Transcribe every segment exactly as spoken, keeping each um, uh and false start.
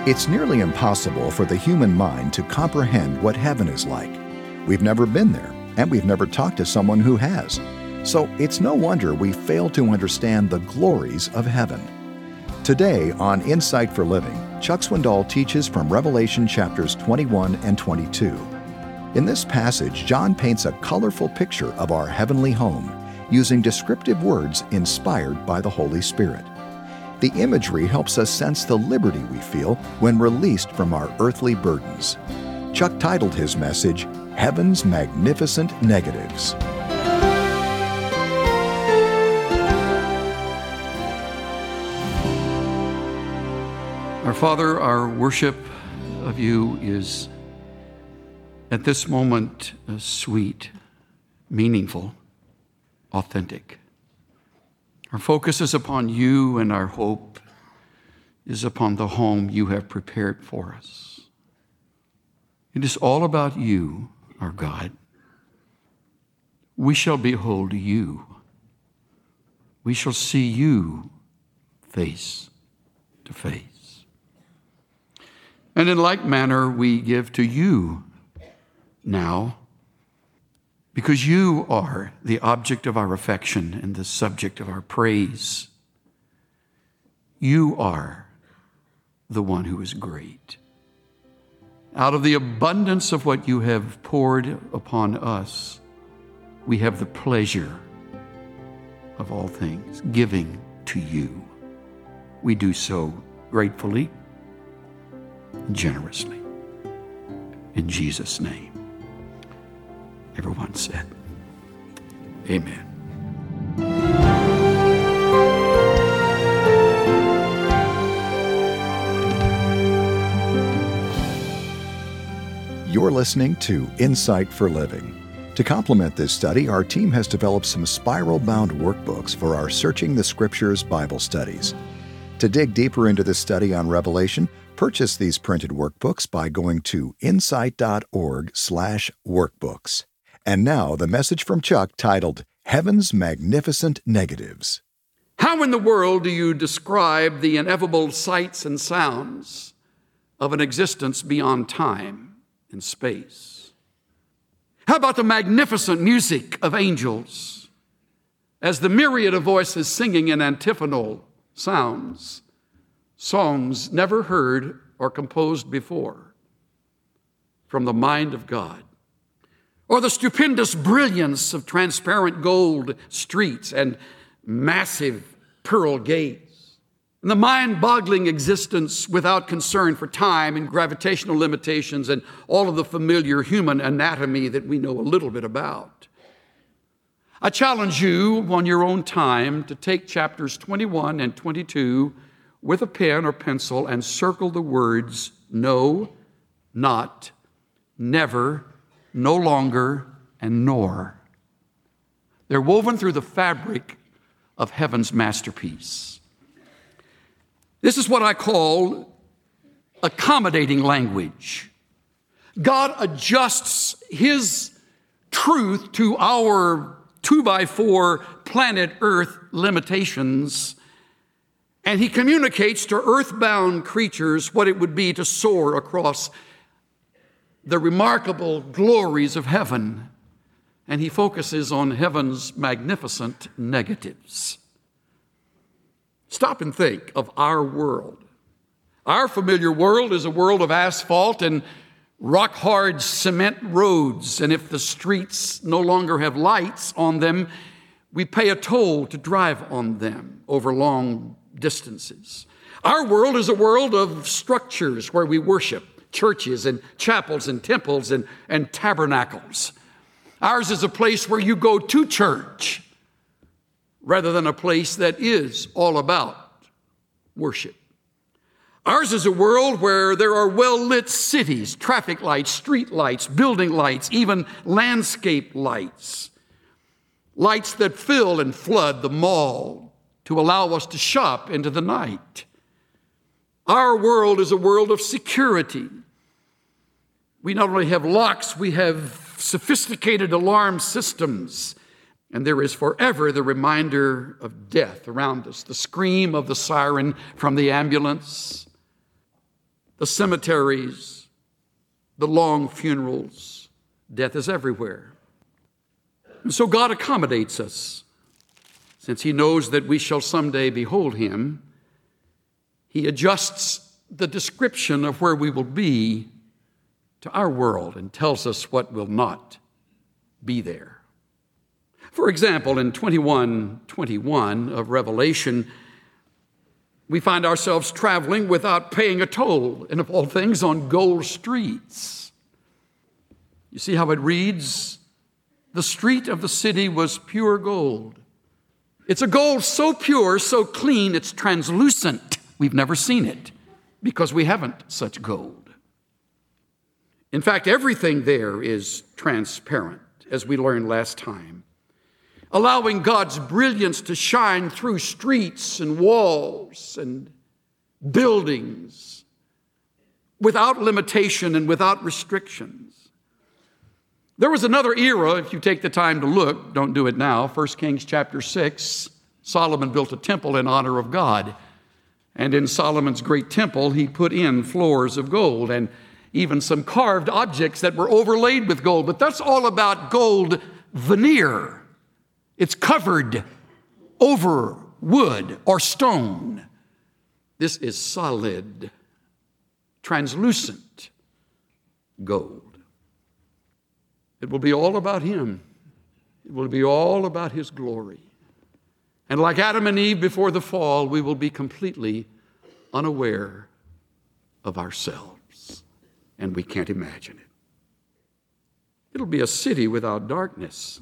It's nearly impossible for the human mind to comprehend what heaven is like. We've never been there, and we've never talked to someone who has. So it's no wonder we fail to understand the glories of heaven. Today on Insight for Living, Chuck Swindoll teaches from Revelation chapters twenty-one and twenty-two. In this passage, John paints a colorful picture of our heavenly home, using descriptive words inspired by the Holy Spirit. The imagery helps us sense the liberty we feel when released from our earthly burdens. Chuck titled his message, Heaven's Magnificent Negatives. Our Father, our worship of you is at this moment uh, sweet, meaningful, authentic. Our focus is upon you, and our hope is upon the home you have prepared for us. It is all about you, our God. We shall behold you. We shall see you face to face. And in like manner, we give to you now, because you are the object of our affection and the subject of our praise. You are the one who is great. Out of the abundance of what you have poured upon us, we have the pleasure of all things giving to you. We do so gratefully, generously. In Jesus' name. Everyone said, amen. You're listening to Insight for Living. To complement this study, our team has developed some spiral-bound workbooks for our Searching the Scriptures Bible studies. To dig deeper into this study on Revelation, purchase these printed workbooks by going to insight.org slash workbooks. And now, the message from Chuck titled, Heaven's Magnificent Negatives. How in the world do you describe the ineffable sights and sounds of an existence beyond time and space? How about the magnificent music of angels as the myriad of voices singing in antiphonal sounds, songs never heard or composed before from the mind of God? Or the stupendous brilliance of transparent gold streets and massive pearl gates, and the mind-boggling existence without concern for time and gravitational limitations and all of the familiar human anatomy that we know a little bit about. I challenge you on your own time to take chapters twenty-one and twenty-two with a pen or pencil and circle the words no, not, never, no longer, and nor. They're woven through the fabric of heaven's masterpiece. This is what I call accommodating language. God adjusts his truth to our two by four planet Earth limitations, and he communicates to earthbound creatures what it would be to soar across the remarkable glories of heaven, and he focuses on heaven's magnificent negatives. Stop and think of our world. Our familiar world is a world of asphalt and rock-hard cement roads, and if the streets no longer have lights on them, we pay a toll to drive on them over long distances. Our world is a world of structures where we worship, churches and chapels and temples and, and tabernacles. Ours is a place where you go to church rather than a place that is all about worship. Ours is a world where there are well-lit cities, traffic lights, street lights, building lights, even landscape lights. Lights that fill and flood the mall to allow us to shop into the night. Our world is a world of security. We not only have locks, we have sophisticated alarm systems, and there is forever the reminder of death around us, the scream of the siren from the ambulance, the cemeteries, the long funerals. Death is everywhere. And so God accommodates us. Since he knows that we shall someday behold him, he adjusts the description of where we will be to our world and tells us what will not be there. For example, in twenty-one twenty-one of Revelation, we find ourselves traveling without paying a toll, and of all things, on gold streets. You see how it reads? The street of the city was pure gold. It's a gold so pure, so clean, it's translucent. We've never seen it because we haven't such gold. In fact, everything there is transparent, as we learned last time, allowing God's brilliance to shine through streets and walls and buildings without limitation and without restrictions. There was another era, if you take the time to look, don't do it now, First Kings chapter six, Solomon built a temple in honor of God. And in Solomon's great temple, he put in floors of gold and even some carved objects that were overlaid with gold. But that's all about gold veneer. It's covered over wood or stone. This is solid, translucent gold. It will be all about him. It will be all about his glory. And like Adam and Eve before the fall, we will be completely unaware of ourselves, and we can't imagine it. It'll be a city without darkness.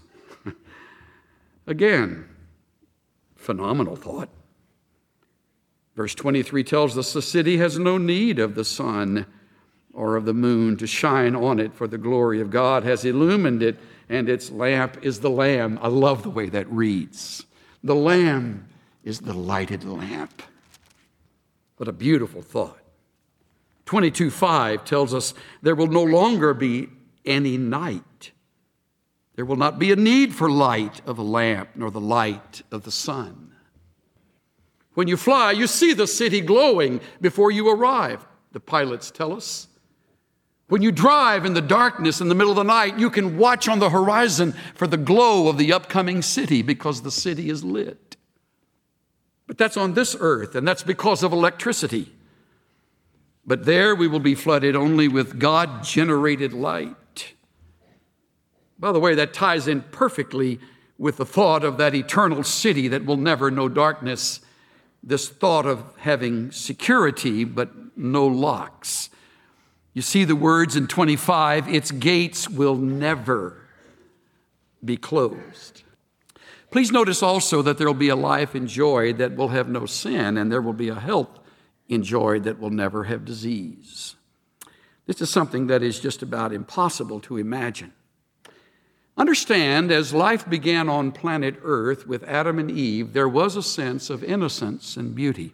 Again, phenomenal thought. Verse twenty-three tells us the city has no need of the sun or of the moon to shine on it, for the glory of God has illumined it, and its lamp is the Lamb. I love the way that reads. The Lamb is the lighted lamp. What a beautiful thought. twenty-two five tells us there will no longer be any night. There will not be a need for light of a lamp, nor the light of the sun. When you fly, you see the city glowing before you arrive, the pilots tell us. When you drive in the darkness in the middle of the night, you can watch on the horizon for the glow of the upcoming city because the city is lit. But that's on this earth, and that's because of electricity. But there we will be flooded only with God-generated light. By the way, that ties in perfectly with the thought of that eternal city that will never know darkness, this thought of having security but no locks. You see the words in twenty-five, its gates will never be closed. Please notice also that there will be a life enjoyed that will have no sin, and there will be a health enjoyed that will never have disease. This is something that is just about impossible to imagine. Understand, as life began on planet Earth with Adam and Eve, there was a sense of innocence and beauty.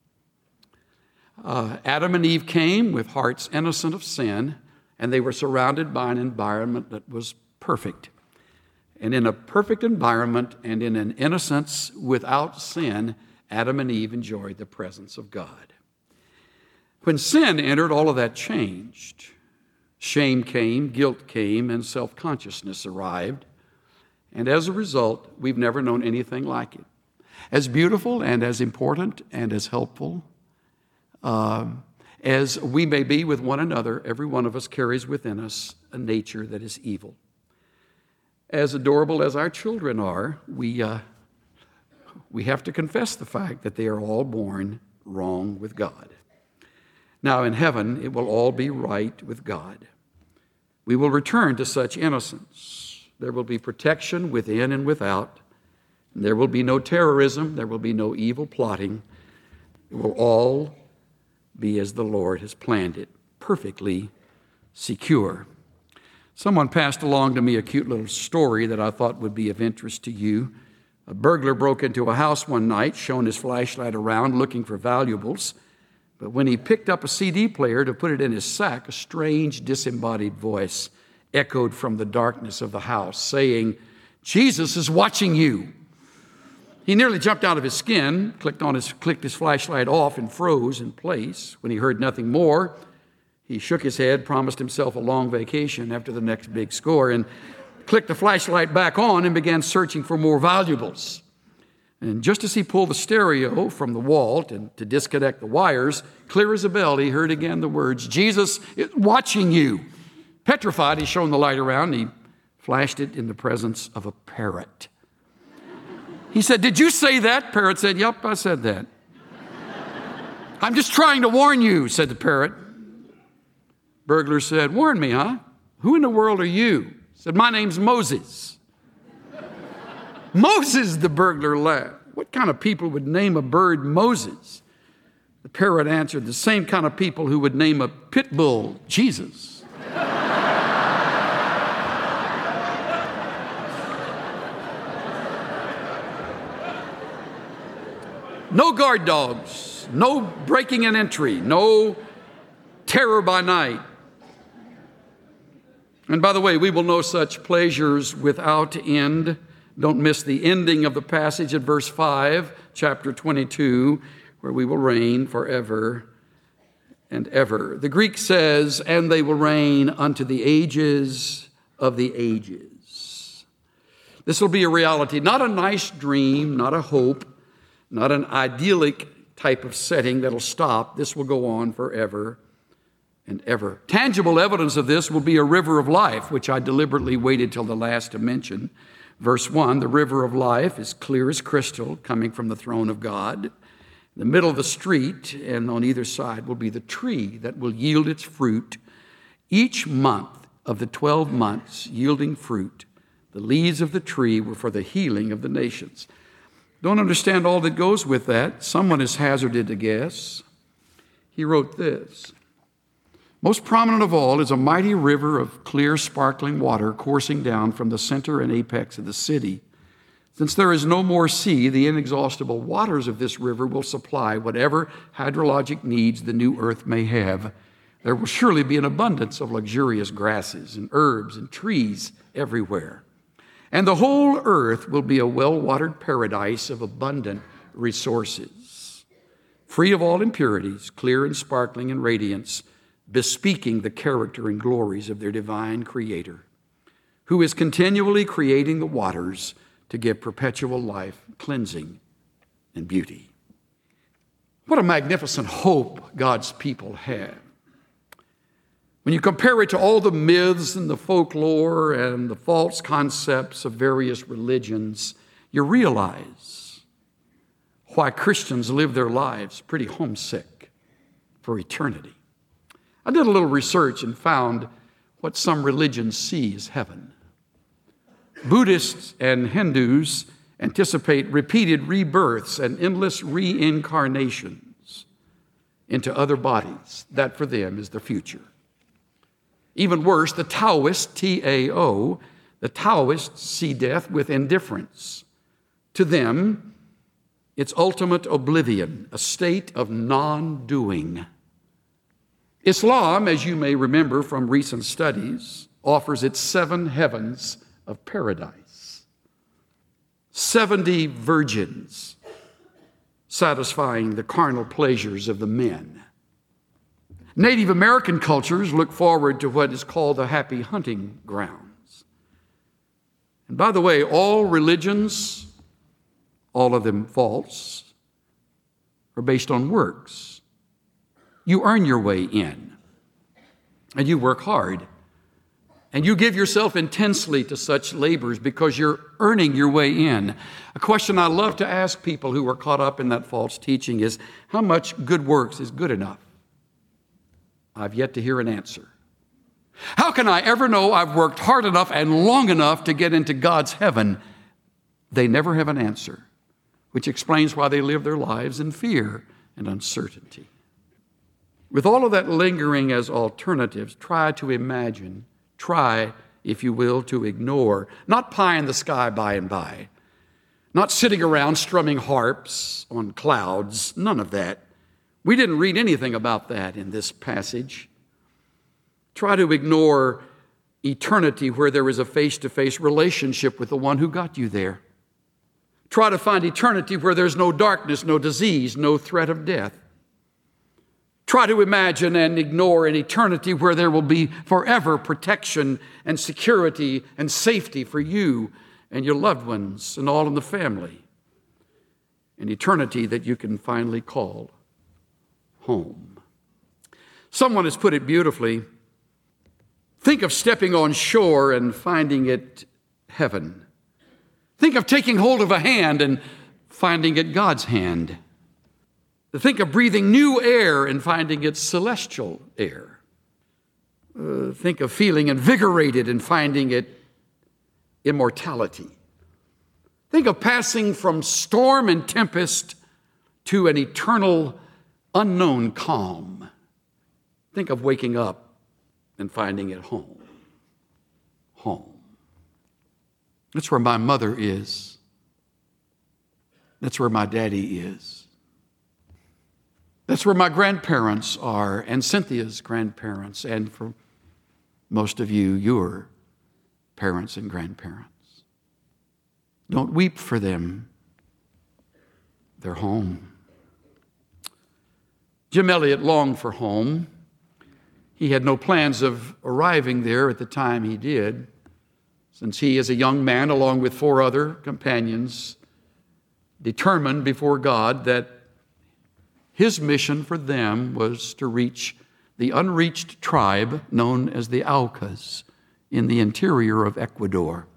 Uh, Adam and Eve came with hearts innocent of sin, and they were surrounded by an environment that was perfect. And in a perfect environment and in an innocence without sin, Adam and Eve enjoyed the presence of God. When sin entered, all of that changed. Shame came, guilt came, and self-consciousness arrived. And as a result, we've never known anything like it. As beautiful and as important and as helpful uh, as we may be with one another, every one of us carries within us a nature that is evil. As adorable as our children are, we, uh, we have to confess the fact that they are all born wrong with God. Now in heaven, it will all be right with God. We will return to such innocence. There will be protection within and without. There will be no terrorism. There will be no evil plotting. It will all be as the Lord has planned it, perfectly secure. Someone passed along to me a cute little story that I thought would be of interest to you. A burglar broke into a house one night, shone his flashlight around looking for valuables. But when he picked up a C D player to put it in his sack, a strange, disembodied voice echoed from the darkness of the house, saying, "Jesus is watching you." He nearly jumped out of his skin, clicked on his, clicked his flashlight off and froze in place. When he heard nothing more, He shook his head, promised himself a long vacation after the next big score, and clicked the flashlight back on and began searching for more valuables. And just as he pulled the stereo from the wall to, to disconnect the wires, clear as a bell, he heard again the words, "Jesus is watching you." Petrified, he shone the light around, and he flashed it in the presence of a parrot. He said, "Did you say that?" Parrot said, "Yep, I said that." "I'm just trying to warn you," said the parrot. Burglar said, "Warn me, huh? Who in the world are you?" Said, "My name's Moses." "Moses," the burglar laughed. "What kind of people would name a bird Moses?" The parrot answered, "The same kind of people who would name a pit bull Jesus." No guard dogs, no breaking and entry, no terror by night. And by the way, we will know such pleasures without end. Don't miss the ending of the passage at verse five, chapter twenty-two, where we will reign forever and ever. The Greek says, "And they will reign unto the ages of the ages." This will be a reality, not a nice dream, not a hope, not an idyllic type of setting that'll stop. This will go on forever and ever. Tangible evidence of this will be a river of life, which I deliberately waited till the last to mention. Verse one, the river of life is clear as crystal, coming from the throne of God. In the middle of the street and on either side will be the tree that will yield its fruit. Each month of the twelve months yielding fruit, the leaves of the tree were for the healing of the nations. Don't understand all that goes with that. Someone has hazarded a guess. He wrote this: "Most prominent of all is a mighty river of clear, sparkling water coursing down from the center and apex of the city. Since there is no more sea, the inexhaustible waters of this river will supply whatever hydrologic needs the new earth may have. There will surely be an abundance of luxurious grasses and herbs and trees everywhere. And the whole earth will be a well-watered paradise of abundant resources, free of all impurities, clear and sparkling in radiance, bespeaking the character and glories of their divine Creator, who is continually creating the waters to give perpetual life, cleansing, and beauty." What a magnificent hope God's people have. When you compare it to all the myths and the folklore and the false concepts of various religions, you realize why Christians live their lives pretty homesick for eternity. I did a little research and found what some religions see as heaven. Buddhists and Hindus anticipate repeated rebirths and endless reincarnations into other bodies. That for them is the future. Even worse, the Taoists, T A O, the Taoists see death with indifference. To them, it's ultimate oblivion, a state of non-doing. Islam, as you may remember from recent studies, offers its seven heavens of paradise. seventy virgins satisfying the carnal pleasures of the men. Native American cultures look forward to what is called the happy hunting grounds. And by the way, all religions, all of them false, are based on works. You earn your way in, and you work hard, and you give yourself intensely to such labors because you're earning your way in. A question I love to ask people who are caught up in that false teaching is, how much good works is good enough? I've yet to hear an answer. How can I ever know I've worked hard enough and long enough to get into God's heaven? They never have an answer, which explains why they live their lives in fear and uncertainty. With all of that lingering as alternatives, try to imagine, try, if you will, to ignore, not pie in the sky by and by, not sitting around strumming harps on clouds, none of that. We didn't read anything about that in this passage. Try to ignore eternity where there is a face-to-face relationship with the one who got you there. Try to find eternity where there's no darkness, no disease, no threat of death. Try try to imagine and ignore an eternity where there will be forever protection and security and safety for you and your loved ones and all in the family. An eternity that you can finally call home. Someone has put it beautifully. Think of stepping on shore and finding it heaven. Think of taking hold of a hand and finding it God's hand. Think of breathing new air and finding it celestial air. Uh, think of feeling invigorated and finding it immortality. Think of passing from storm and tempest to an eternal, unknown calm. Think of waking up and finding it home. Home. That's where my mother is. That's where my daddy is. That's where my grandparents are, and Cynthia's grandparents, and for most of you, your parents and grandparents. Don't weep for them. They're home. Jim Elliot longed for home. He had no plans of arriving there at the time he did, since he, as a young man, along with four other companions, determined before God that his mission for them was to reach the unreached tribe known as the Aucas in the interior of Ecuador.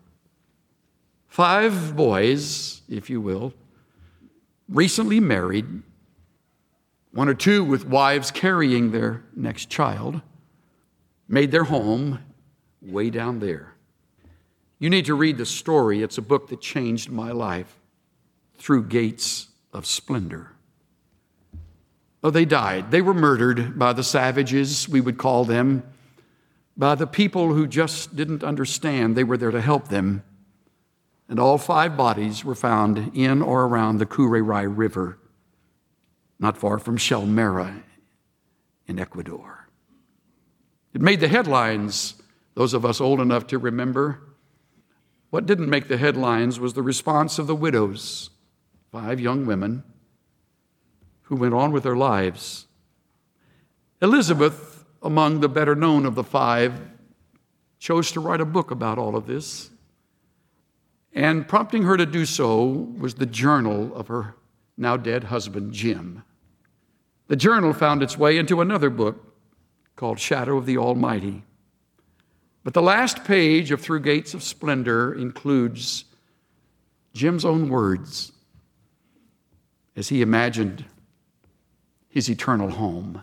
Five boys, if you will, recently married, one or two with wives carrying their next child, made their home way down there. You need to read the story. It's a book that changed my life. Through Gates of Splendor. Oh, they died. They were murdered by the savages, we would call them, by the people who just didn't understand they were there to help them. And all five bodies were found in or around the Curaray River, not far from Shelmera in Ecuador. It made the headlines, those of us old enough to remember. What didn't make the headlines was the response of the widows, five young women, who went on with their lives. Elizabeth, among the better known of the five, chose to write a book about all of this. And prompting her to do so was the journal of her now dead husband, Jim. The journal found its way into another book called Shadow of the Almighty. But the last page of Through Gates of Splendor includes Jim's own words as he imagined his eternal home.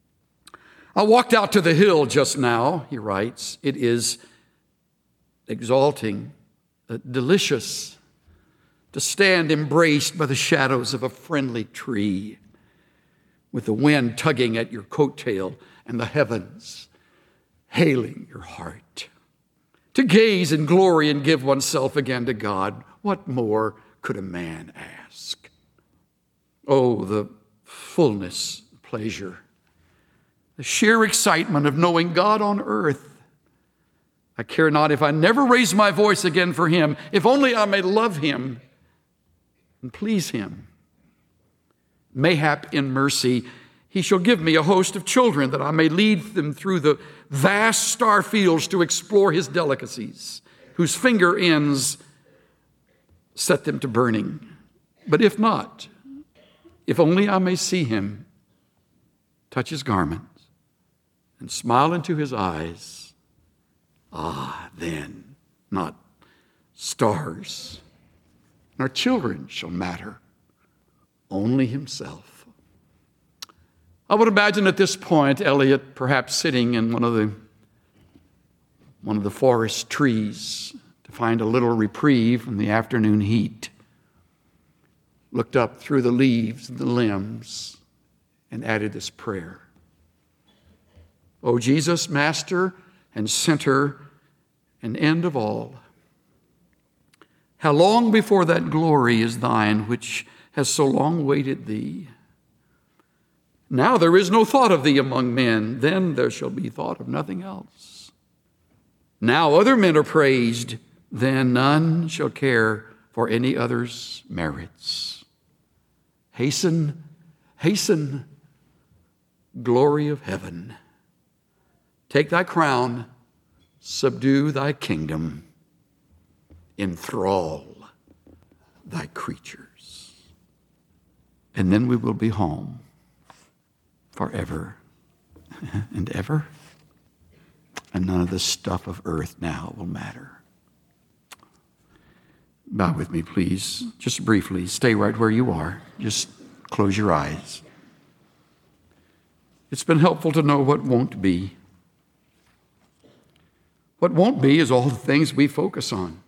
I walked out to the hill just now, he writes. It is exalting, uh, delicious to stand embraced by the shadows of a friendly tree, with the wind tugging at your coattail and the heavens hailing your heart. To gaze in glory and give oneself again to God, what more could a man ask? Oh, the fullness, pleasure, the sheer excitement of knowing God on earth. I care not if I never raise my voice again for him, if only I may love him and please him. Mayhap in mercy, he shall give me a host of children that I may lead them through the vast star fields to explore his delicacies, whose finger ends set them to burning. But if not, if only I may see him, touch his garments, and smile into his eyes, ah, then, not stars, nor children shall matter, only himself. I would imagine at this point, Elliot perhaps sitting in one of the, one of the forest trees to find a little reprieve from the afternoon heat, looked up through the leaves and the limbs and added this prayer. O Jesus, Master and Center and end of all, how long before that glory is thine which has so long waited thee? Now there is no thought of thee among men, then there shall be thought of nothing else. Now other men are praised, then none shall care for any other's merits. Hasten, hasten, glory of heaven. Take thy crown, subdue thy kingdom, enthrall thy creatures. And then we will be home forever and ever. And none of the stuff of earth now will matter. Bow with me, please, just briefly. Stay right where you are. Just close your eyes. It's been helpful to know what won't be. What won't be is all the things we focus on.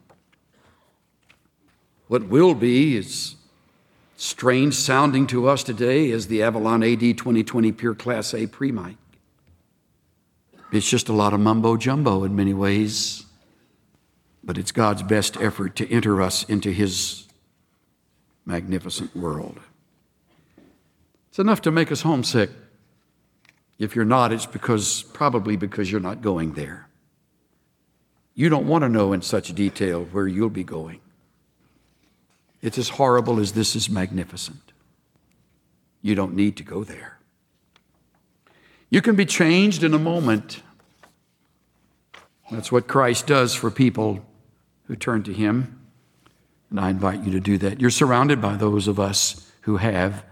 What will be is strange sounding to us today as the Avalon A D twenty twenty Pure Class A pre-mic. It's just a lot of mumbo-jumbo in many ways, but it's God's best effort to enter us into His magnificent world. It's enough to make us homesick. If you're not, it's because probably because you're not going there. You don't want to know in such detail where you'll be going. It's as horrible as this is magnificent. You don't need to go there. You can be changed in a moment. That's what Christ does for people who turn to Him. And I invite you to do that. You're surrounded by those of us who have.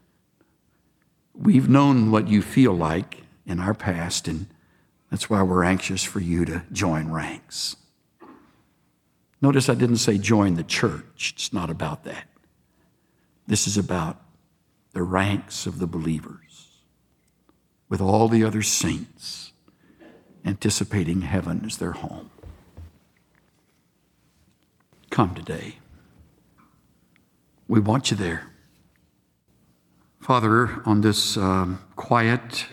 We've known what you feel like in our past, and that's why we're anxious for you to join ranks. Notice I didn't say join the church. It's not about that. This is about the ranks of the believers with all the other saints anticipating heaven as their home. Come today. We want you there. Father, on this um, quiet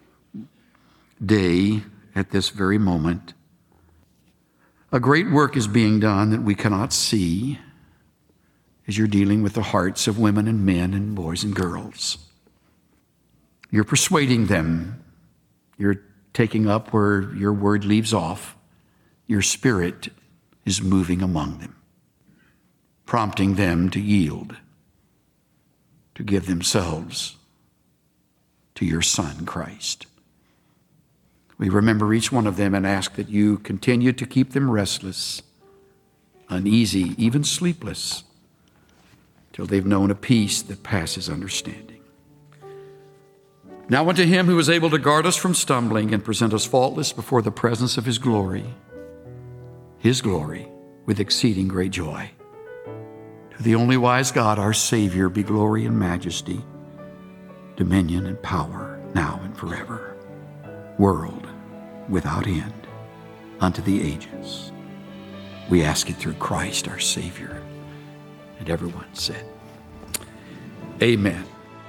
day at this very moment, a great work is being done that we cannot see as you're dealing with the hearts of women and men and boys and girls. You're persuading them. You're taking up where your word leaves off. Your Spirit is moving among them, prompting them to yield, to give themselves to your Son, Christ. We remember each one of them and ask that you continue to keep them restless, uneasy, even sleepless, till they've known a peace that passes understanding. Now unto Him who is able to guard us from stumbling and present us faultless before the presence of His glory, His glory with exceeding great joy. To the only wise God, our Savior, be glory and majesty, dominion and power, now and forever, world without end, unto the ages. We ask it through Christ, our Savior. And everyone said, amen.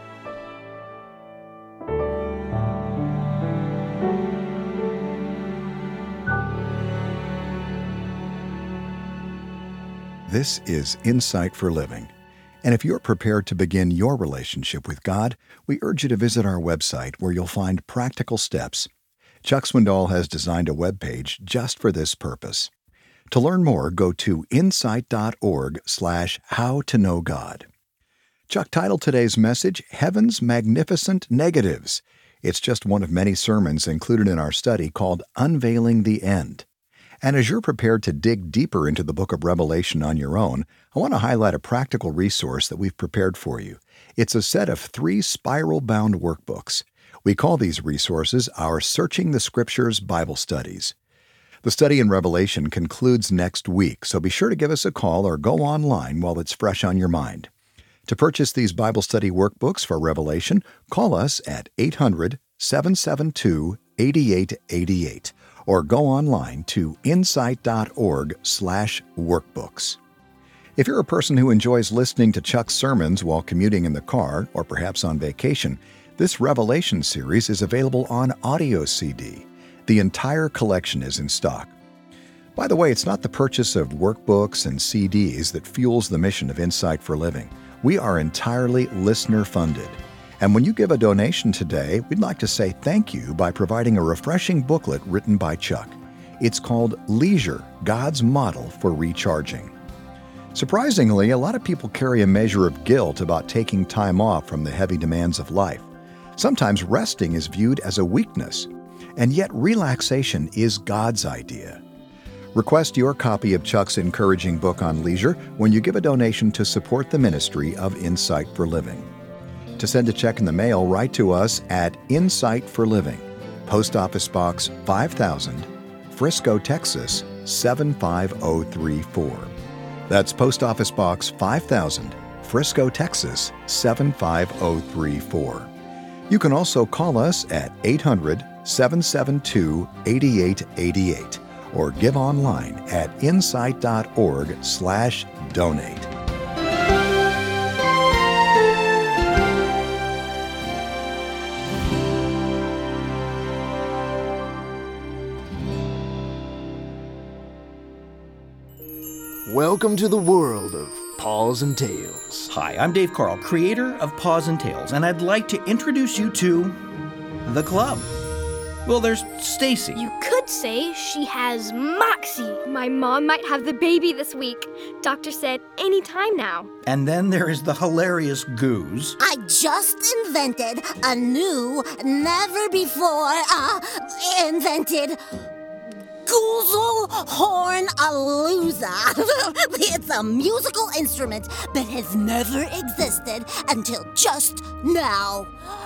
This is Insight for Living. And if you're prepared to begin your relationship with God, we urge you to visit our website where you'll find practical steps. Chuck Swindoll has designed a webpage just for this purpose. To learn more, go to insight.org slash how to know God. Chuck titled today's message, Heaven's Magnificent Negatives. It's just one of many sermons included in our study called Unveiling the End. And as you're prepared to dig deeper into the book of Revelation on your own, I want to highlight a practical resource that we've prepared for you. It's a set of three spiral-bound workbooks. We call these resources our Searching the Scriptures Bible Studies. The study in Revelation concludes next week, so be sure to give us a call or go online while it's fresh on your mind. To purchase these Bible study workbooks for Revelation, call us at eight hundred, seven seven two, eight eight eight eight. Or go online to insight.org slash workbooks. If you're a person who enjoys listening to Chuck's sermons while commuting in the car or perhaps on vacation, this Revelation series is available on audio C D. The entire collection is in stock. By the way, it's not the purchase of workbooks and C Ds that fuels the mission of Insight for Living. We are entirely listener-funded. And when you give a donation today, we'd like to say thank you by providing a refreshing booklet written by Chuck. It's called Leisure, God's Model for Recharging. Surprisingly, a lot of people carry a measure of guilt about taking time off from the heavy demands of life. Sometimes resting is viewed as a weakness, and yet relaxation is God's idea. Request your copy of Chuck's encouraging book on leisure when you give a donation to support the ministry of Insight for Living. To send a check in the mail, write to us at Insight for Living, Post Office Box five thousand, Frisco, Texas seven five zero three four. That's Post Office Box five thousand, Frisco, Texas seven five zero three four. You can also call us at eight hundred, seven seven two, eight eight eight eight or give online at insight.org slash donate. Welcome to the world of Paws and Tales. Hi, I'm Dave Carl, creator of Paws and Tales, and I'd like to introduce you to the club. Well, there's Stacy. You could say she has Moxie. My mom might have the baby this week. Doctor said any time now. And then there is the hilarious Goose. I just invented a new, never before uh, invented Goozle Horn Alooza. It's a musical instrument that has never existed until just now.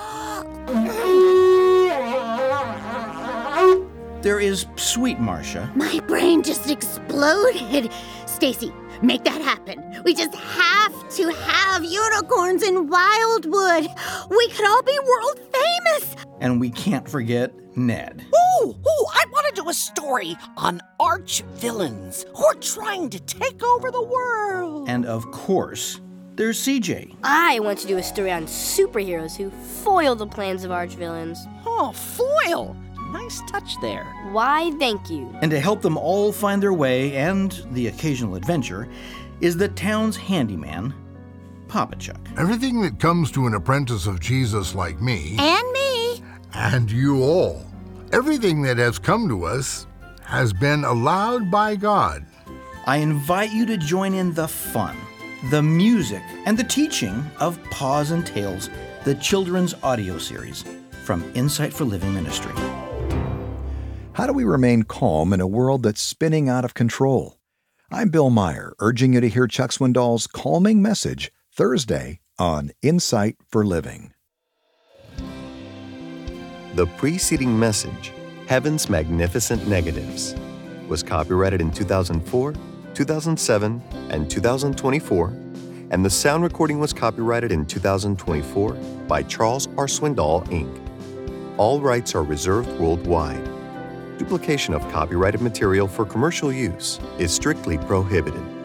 There is Sweet Marcia. My brain just exploded. Stacy, make that happen. We just have to have unicorns in Wildwood. We could all be world famous. And we can't forget Ned. Ooh, ooh, I want to do a story on arch villains who are trying to take over the world. And of course, there's C J. I want to do a story on superheroes who foil the plans of archvillains. Oh, foil. Nice touch there. Why, thank you. And to help them all find their way and the occasional adventure is the town's handyman, Papa Chuck. Everything that comes to an apprentice of Jesus like me, And me. and you all, everything that has come to us has been allowed by God. I invite you to join in the fun, the music, and the teaching of Paws and Tales, the children's audio series from Insight for Living Ministry. How do we remain calm in a world that's spinning out of control? I'm Bill Meyer, urging you to hear Chuck Swindoll's calming message Thursday on Insight for Living. The preceding message, Heaven's Magnificent Negatives, was copyrighted in two thousand four, two thousand seven, and two thousand twenty-four, and the sound recording was copyrighted in two thousand twenty-four by Charles R. Swindoll, Incorporated. All rights are reserved worldwide. Duplication of copyrighted material for commercial use is strictly prohibited.